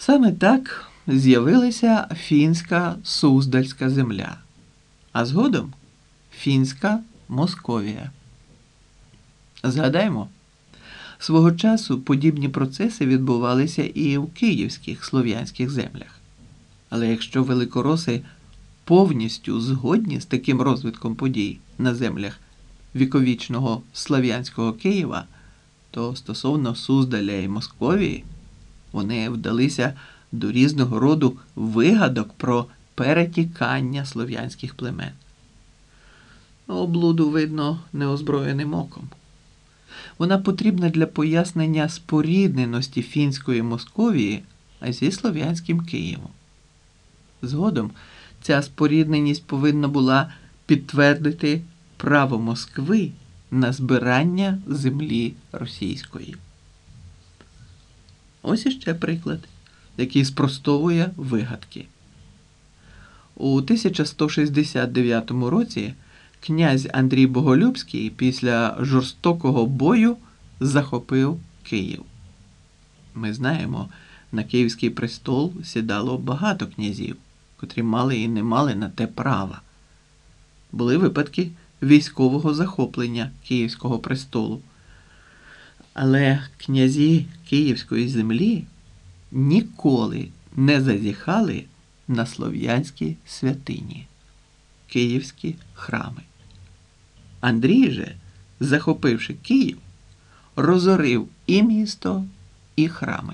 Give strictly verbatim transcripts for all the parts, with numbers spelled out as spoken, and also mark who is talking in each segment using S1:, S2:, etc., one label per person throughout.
S1: Саме так з'явилася фінська Суздальська земля, а згодом фінська Московія. Згадаймо, свого часу подібні процеси відбувалися і в київських слов'янських землях. Але якщо великороси повністю згодні з таким розвитком подій на землях віковічного слав'янського Києва, то стосовно Суздаля і Московії вони вдалися до різного роду вигадок про перетікання слов'янських племен. Облуду видно неозброєним оком. Вона потрібна для пояснення спорідненості фінської Московії зі слов'янським Києвом. Згодом ця спорідненість повинна була підтвердити право Москви на збирання землі російської. Ось іще приклад, який спростовує вигадки. У тисяча сто шістдесят дев'ятому році князь Андрій Боголюбський після жорстокого бою захопив Київ. Ми знаємо, на Київський престол сідало багато князів, котрі мали і не мали на те права. Були випадки військового захоплення Київського престолу. Але князі Київської землі ніколи не зазіхали на слов'янські святині, київські храми. Андрій же, захопивши Київ, розорив і місто, і храми.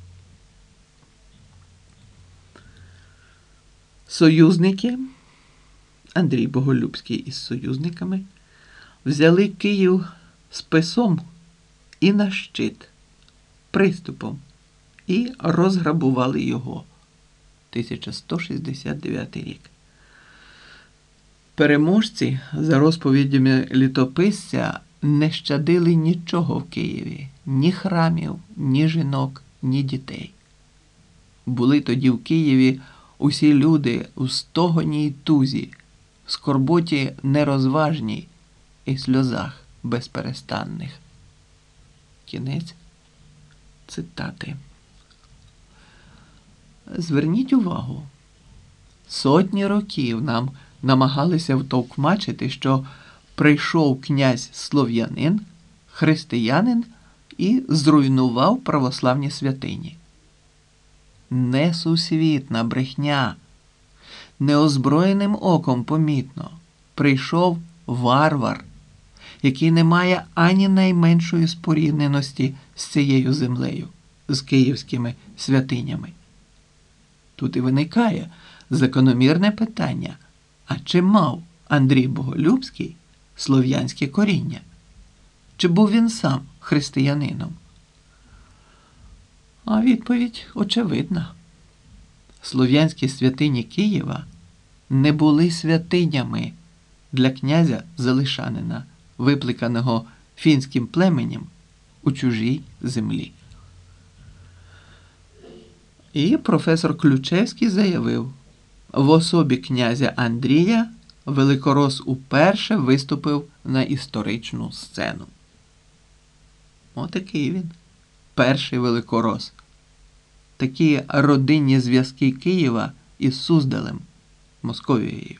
S1: Союзники, Андрій Боголюбський із союзниками, взяли Київ списом і на щит, приступом, і розграбували його. тисяча сто шістдесят дев'ятий рік. Переможці, за розповідями літописця, не щадили нічого в Києві, ні храмів, ні жінок, ні дітей. Були тоді в Києві усі люди у стогоні й тузі, в скорботі нерозважній і сльозах безперестанних. Кінець цитати. Зверніть увагу, сотні років нам намагалися втовкмачити, що прийшов князь-слов'янин, християнин і зруйнував православні святині. Несусвітна брехня. Неозброєним оком помітно. Прийшов варвар, який не має ані найменшої спорідненості з цією землею, з київськими святинями. Тут і виникає закономірне питання, а чи мав Андрій Боголюбський слов'янське коріння? Чи був він сам християнином? А відповідь очевидна. Слов'янські святині Києва не були святинями для князя Залишанина, викликаного фінським племенем у чужій землі. І професор Ключевський заявив, в особі князя Андрія великорос уперше виступив на історичну сцену. Отакий він, перший великорос. Такі родинні зв'язки Києва із Суздалем, Московією.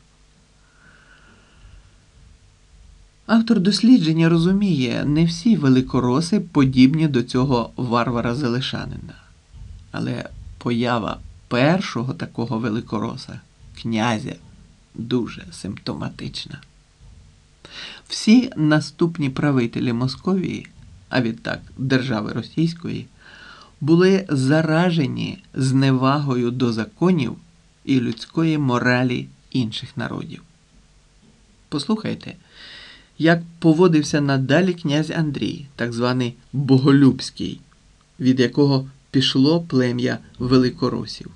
S1: Автор дослідження розуміє, не всі великороси подібні до цього варвара-залишанина. Але поява першого такого великороса, князя, дуже симптоматична. Всі наступні правителі Московії, а відтак держави Російської, були заражені зневагою до законів і людської моралі інших народів. Послухайте, як поводився надалі князь Андрій, так званий Боголюбський, від якого пішло плем'я великоросів.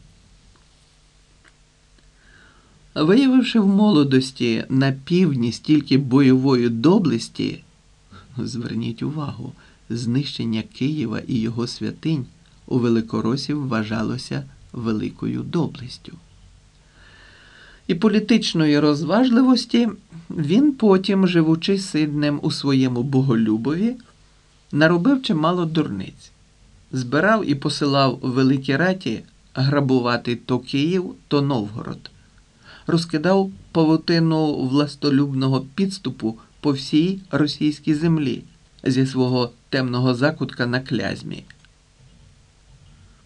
S1: Виявивши в молодості на півдні стільки бойової доблесті, зверніть увагу, знищення Києва і його святинь у великоросів вважалося великою доблестю. І політичної розважливості він потім, живучи сиднем у своєму Боголюбові, наробив чимало дурниць. Збирав і посилав великі раті грабувати то Київ, то Новгород. Розкидав павутину властолюбного підступу по всій російській землі зі свого темного закутка на Клязьмі.